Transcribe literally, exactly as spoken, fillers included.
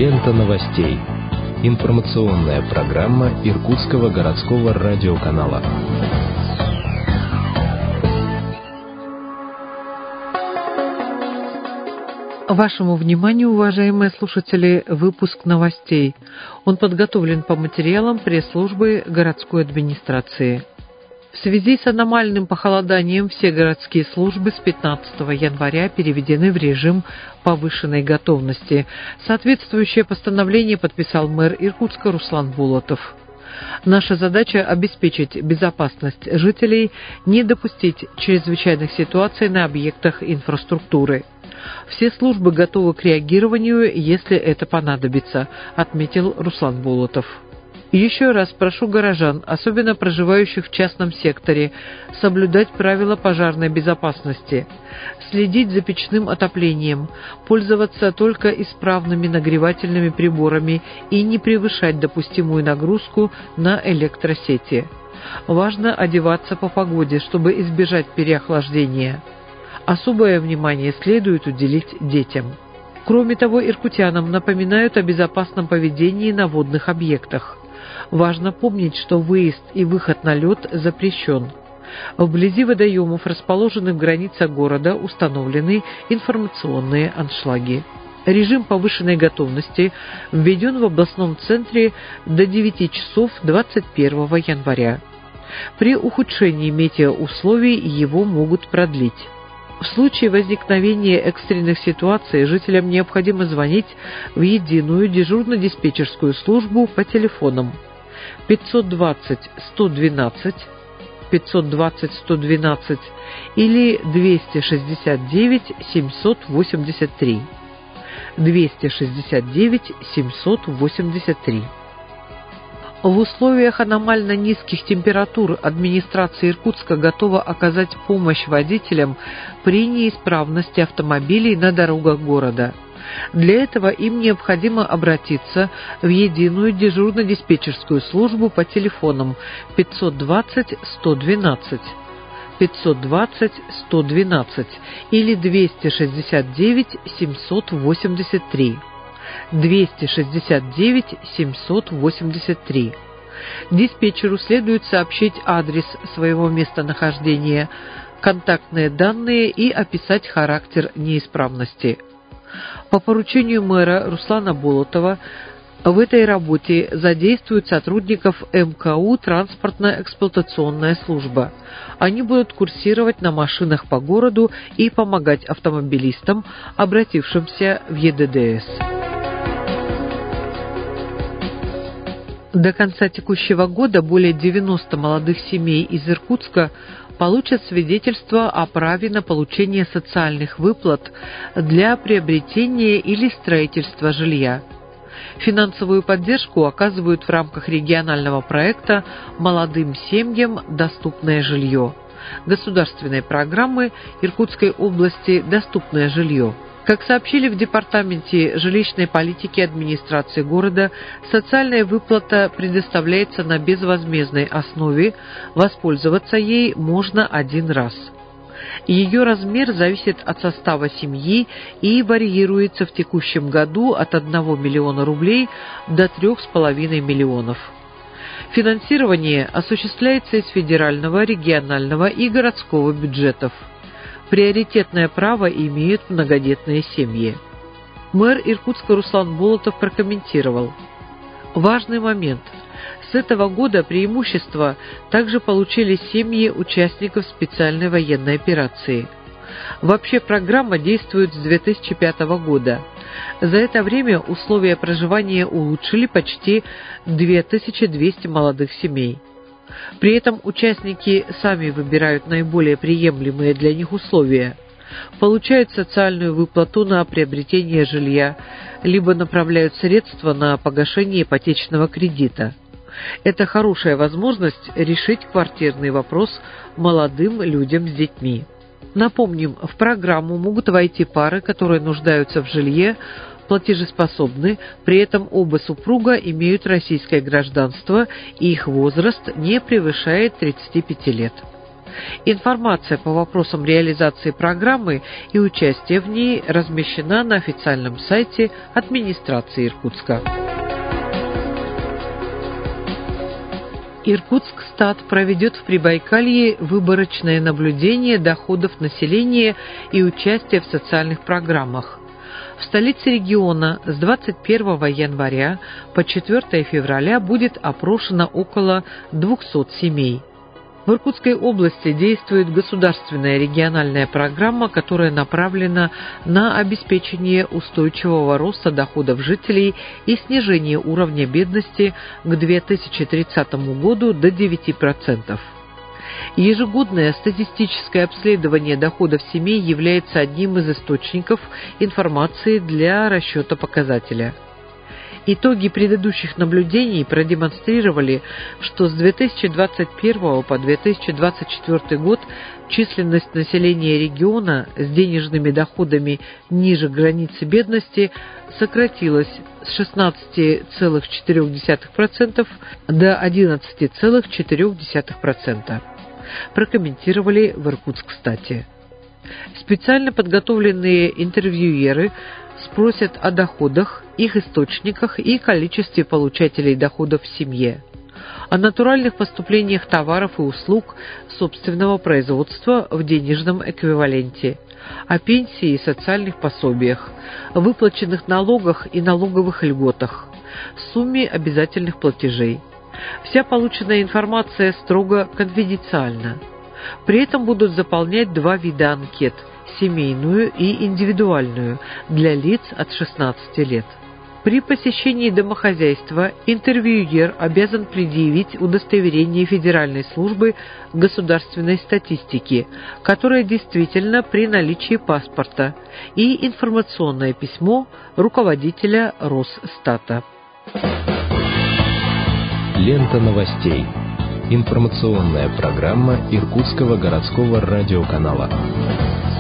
Лента новостей. Информационная программа Иркутского городского радиоканала. Вашему вниманию, уважаемые слушатели, выпуск новостей. Он подготовлен по материалам пресс-службы городской администрации. В связи с аномальным похолоданием все городские службы с пятнадцатого января переведены в режим повышенной готовности. Соответствующее постановление подписал мэр Иркутска Руслан Болотов. Наша задача – обеспечить безопасность жителей, не допустить чрезвычайных ситуаций на объектах инфраструктуры. Все службы готовы к реагированию, если это понадобится, отметил Руслан Болотов. Еще раз прошу горожан, особенно проживающих в частном секторе, соблюдать правила пожарной безопасности, следить за печным отоплением, пользоваться только исправными нагревательными приборами и не превышать допустимую нагрузку на электросети. Важно одеваться по погоде, чтобы избежать переохлаждения. Особое внимание следует уделить детям. Кроме того, иркутянам напоминают о безопасном поведении на водных объектах. Важно помнить, что выезд и выход на лед запрещен. Вблизи водоемов, расположенных в границах города, установлены информационные аншлаги. Режим повышенной готовности введен в областном центре до девяти часов двадцать первого января. При ухудшении метеоусловий его могут продлить. В случае возникновения экстренных ситуаций жителям необходимо звонить в единую дежурно-диспетчерскую службу по телефонам пятьсот двадцать сто двенадцать, пятьсот двадцать сто двенадцать или двести шестьдесят девять семьсот восемьдесят три, двести шестьдесят девять семьсот восемьдесят три. В условиях аномально низких температур администрация Иркутска готова оказать помощь водителям при неисправности автомобилей на дорогах города. Для этого им необходимо обратиться в единую дежурно-диспетчерскую службу по телефонам пятьсот двадцать сто двенадцать, пятьсот двадцать сто двенадцать или двести шестьдесят девять семьсот восемьдесят три. двести шестьдесят девять семьсот восемьдесят три. Диспетчеру следует сообщить адрес своего местонахождения, контактные данные и описать характер неисправности. По поручению мэра Руслана Болотова в этой работе задействуют сотрудников эм ка у «Транспортно-эксплуатационная служба». Они будут курсировать на машинах по городу и помогать автомобилистам, обратившимся в е дэ дэ эс. До конца текущего года более девяноста молодых семей из Иркутска получат свидетельство о праве на получение социальных выплат для приобретения или строительства жилья. Финансовую поддержку оказывают в рамках регионального проекта «Молодым семьям доступное жилье» государственной программы Иркутской области «Доступное жилье». Как сообщили в Департаменте жилищной политики администрации города, социальная выплата предоставляется на безвозмездной основе, воспользоваться ей можно один раз. Ее размер зависит от состава семьи и варьируется в текущем году от одного миллиона рублей до трёх с половиной миллионов. Финансирование осуществляется из федерального, регионального и городского бюджетов. Приоритетное право имеют многодетные семьи. Мэр Иркутска Руслан Болотов прокомментировал. Важный момент. С этого года преимущество также получили семьи участников специальной военной операции. Вообще программа действует с две тысячи пятого года. За это время условия проживания улучшили почти две тысячи двести молодых семей. При этом участники сами выбирают наиболее приемлемые для них условия, получают социальную выплату на приобретение жилья, либо направляют средства на погашение ипотечного кредита. Это хорошая возможность решить квартирный вопрос молодым людям с детьми. Напомним, в программу могут войти пары, которые нуждаются в жилье, платежеспособны, при этом оба супруга имеют российское гражданство и их возраст не превышает тридцати пяти лет. Информация по вопросам реализации программы и участия в ней размещена на официальном сайте администрации Иркутска. Иркутскстат проведет в Прибайкалье выборочное наблюдение доходов населения и участия в социальных программах. В столице региона с двадцать первого января по четвёртого февраля будет опрошено около двухсот семей. В Иркутской области действует государственная региональная программа, которая направлена на обеспечение устойчивого роста доходов жителей и снижение уровня бедности к две тысячи тридцатому году до девяти процентов. Ежегодное статистическое обследование доходов семей является одним из источников информации для расчета показателя. Итоги предыдущих наблюдений продемонстрировали, что с две тысячи двадцать первого по две тысячи двадцать четвёртый год численность населения региона с денежными доходами ниже границы бедности сократилась с шестнадцати целых четырёх десятых процента до одиннадцати целых четырёх десятых процента. Прокомментировали в Иркутскстате. Специально подготовленные интервьюеры спросят о доходах, их источниках и количестве получателей доходов в семье, о натуральных поступлениях товаров и услуг собственного производства в денежном эквиваленте, о пенсии и социальных пособиях, выплаченных налогах и налоговых льготах, сумме обязательных платежей. Вся полученная информация строго конфиденциальна. При этом будут заполнять два вида анкет – семейную и индивидуальную для лиц от шестнадцати лет. При посещении домохозяйства интервьюер обязан предъявить удостоверение Федеральной службы государственной статистики, которое действительно при наличии паспорта, и информационное письмо руководителя Росстата. Лента новостей. Информационная программа Иркутского городского радиоканала.